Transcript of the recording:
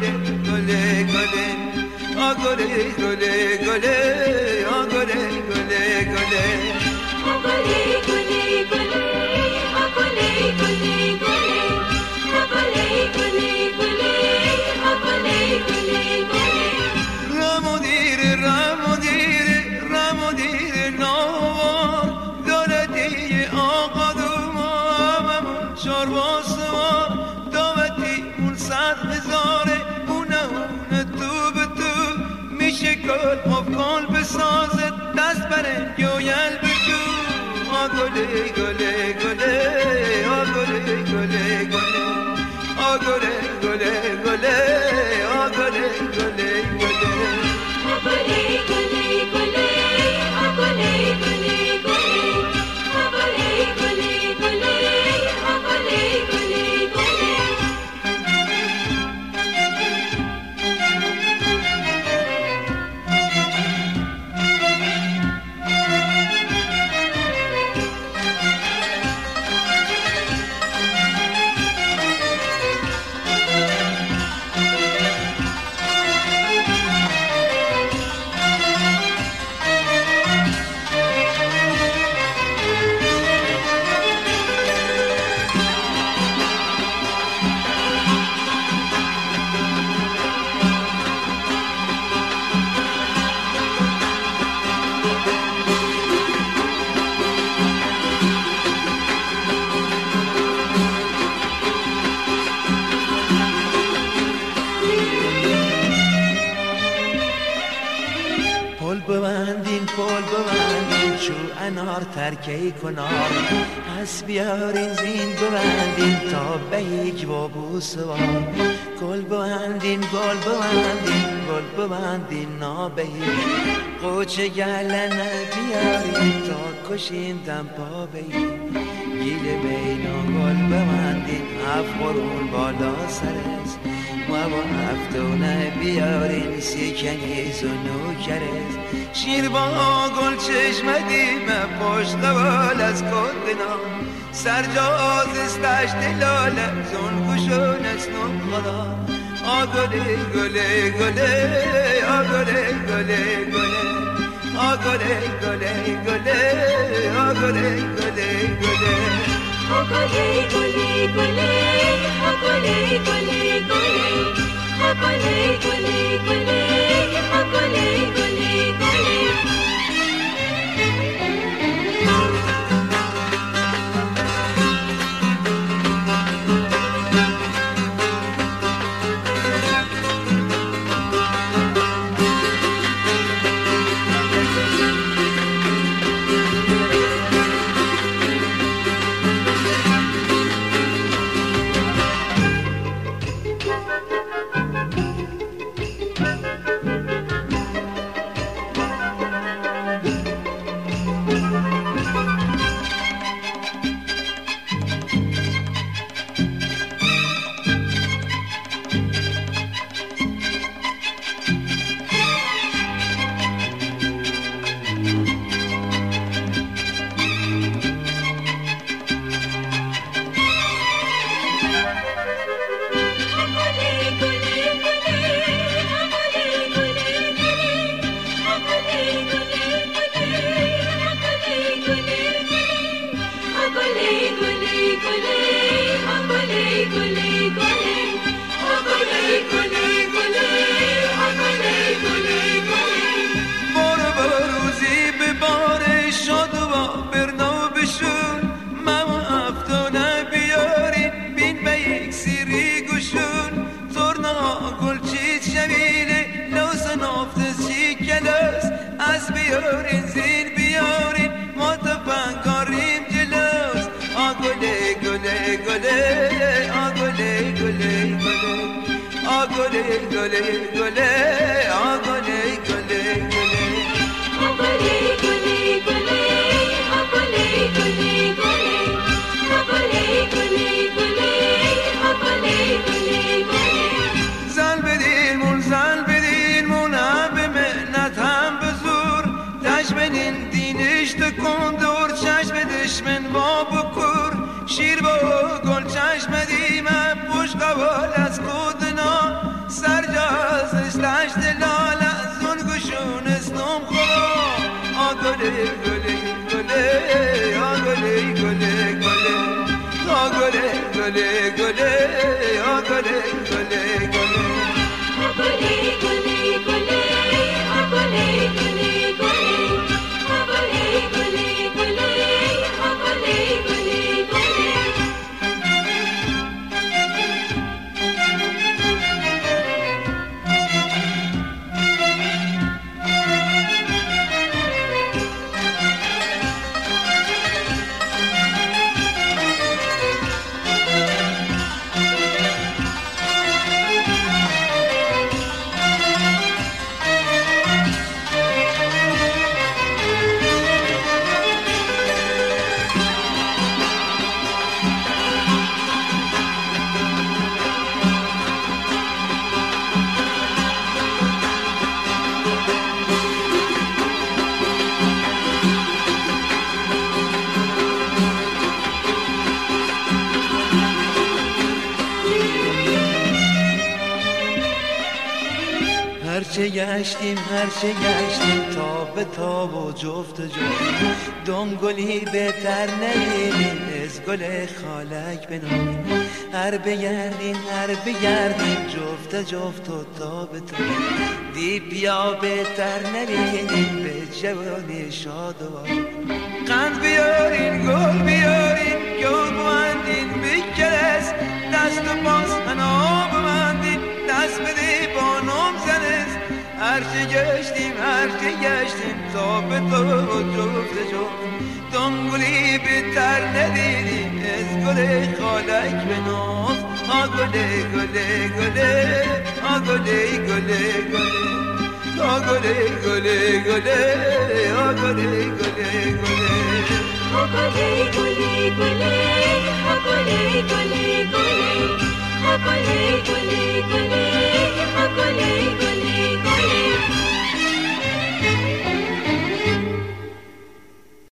گله گله گله آ گله گله گله آ گله گله گله آ گله گله گله آ گله گله گله آ گله گله گله آ گله گله گله رمودیر نوار دولتی آقا دومم چاروا سوار داوتی اون صد هزاره اونه تو به تو میشه کل افکال بسازد دست بره گویل به تو آ گله گله گله آ گله گله گله آ گله گله گله آ گله گله گله پل ببندین چو انار ترکی کنار پس بیارین زین ببندین تا به یک بابو سوار گل ببندین گل ببندین نابه قوچه گلنه بیارین تا کشین دم پا بگین گیل بینا گل ببندین هفت قرون بالا سرست ما با هفتونه بیارین سیکنیز و نوکرست شیر با گل چشمدیم پشت قبال از کندنا سرجاز استشت لاله زن کشون اسنو خدا آ گله گله گله آ گله گله گله آ گله گله گله آ گله گله گله آ گله گله گله آ گله گله گله آ گله گله گله آ گله گله گله بیارین زین بیارین ما تفنگاریم جلوس آ گله گله گله آ گله گله گله آ گله گله گله آ گله گله گله آ گله گله گله آ گله گله گله آ گله گله گله آ گله گله گله زل بدین مون هم به منت هم به زور دشمنین دینش تکندور چشم دشمن با بکور شیر با گل چشم دیمه پشت قبال از کودنا سر دشت لاله زنگشون اسنم خدا آگله گله گله آگله گله گله آگله گله گله آگله گله گله Agole gole gole, agole gole gole, agole gole gole, agole gole gole. هرچه گشتیم تا به تاب و جفت دنگلی بهتر نمیدیم از گل خالک بنامیم هر بگردیم جفت و تا به تا دی بیا بهتر نمیدیم به جوانی شاد و قند بیارین گل بیارین گل بوندین بکرس دست و باز هنا بمندین دست بده با نام زنست هرچه گشتیم تا به تو جفت دنگلی بهتر ندیدیم از گل خالک به ناز آگله گله گله آگله گله گله آگله گله گله آگله گله گله Agole gole gole, agole gole gole, agole gole gole, agole